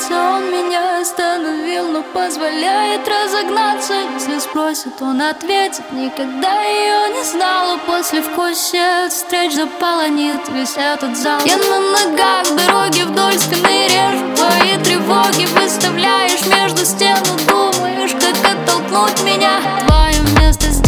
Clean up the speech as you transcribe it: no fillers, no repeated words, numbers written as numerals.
сердце он меня остановил, но позволяет разогнаться. Если спросит, он ответит: никогда ее не знала. Послевкусие от встреч заполонит весь этот зал. Я на ногах, дороги вдоль спины режу твои тревоги, выставляешь между стен, думаешь, как оттолкнуть меня. Твое место